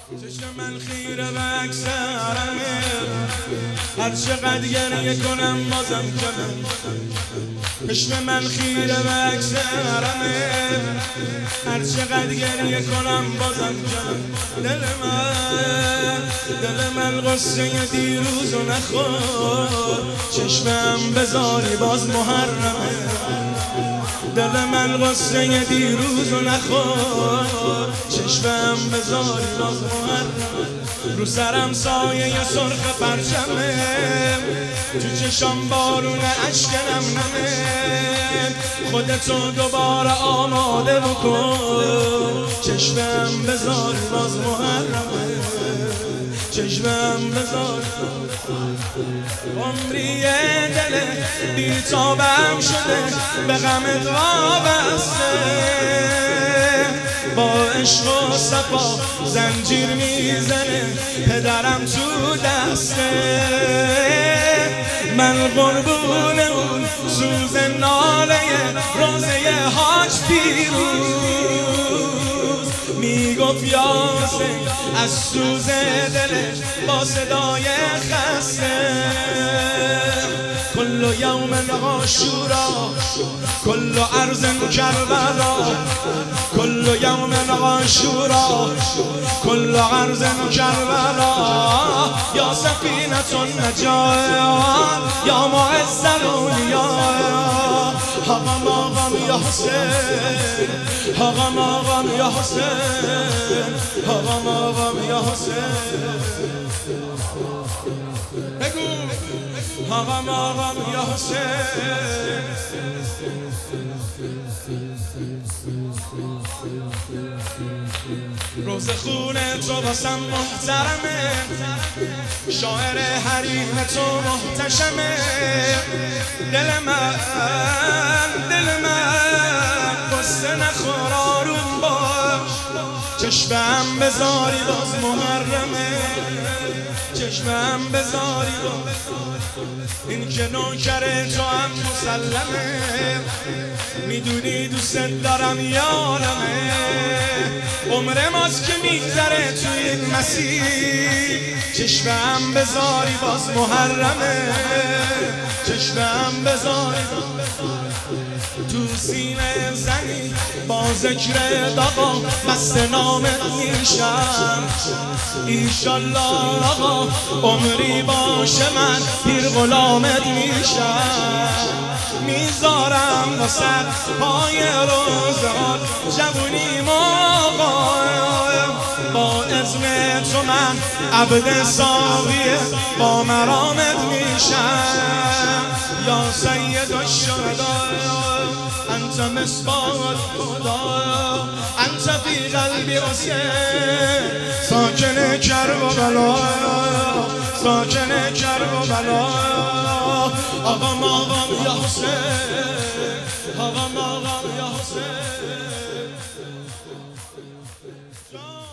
چشم من خیره به اکثرمه، هر چقدر گریه کنم بازم کمه. چشم من خیره به اکثرمه، هر چقدر گریه کنم بازم کمه. دل من قصه دیروزو نخور، چشمم بذاری باز محرمه. دل من قصه دیروزو نخور، چشمم بذاری باز محرمه. رو سرم سایه سرخ پرچمه، تو چشام بارون اشکنم نمه. خودتو دوباره آماده بکن، چشمم بذاری باز محرمه. چشمم بذار. عمری دل بی‌تابم شده، به غمت وابسته، با عشق و صفا زنجیر میزنه پدرم تو دسته. من قربون اون سوز ناله روزه حاج پیروز، میگفت یاسین از سوز دلش با صدای خسته. کل یوم عاشورا کل ارض کربلا، کل یوم عاشورا کل ارض کربلا. یا سفینة النجاة یا معز الاولیاء. آقام آقام یا حسین، آقام آقام یا حسین، آقام آقام یا حسین. بگو آقام آقام یا حسین. روز خونه تو واسم محترمه، شاعر حریم تو محتشمه. دل من قصه نخور آروم باش، چشمم بذاری باز محرمه. چشمم بذاری باز. این که نوکر تو هم مسلمه، میدونی دوست دارم یارمه. عمر ماست که میگذره توی این مسیر، چشمم بذاری باز محرمه. چشمم بذاری تو سینه زنی با ذکر داغا مست نامت میشم. ایشالله آقا عمری باشه من پیر غلامت میشم. میذارم واسه پای روزات جوونی آقا، با اذن تو من عبد ساقیه با مرامت میشم. یا سید الشهداء انت مصباح الهدى، انت فی قلبی حسین ساکن کربلا، ساکن کربلا. آقام آقام یا حسین، آقام آقام یا حسین.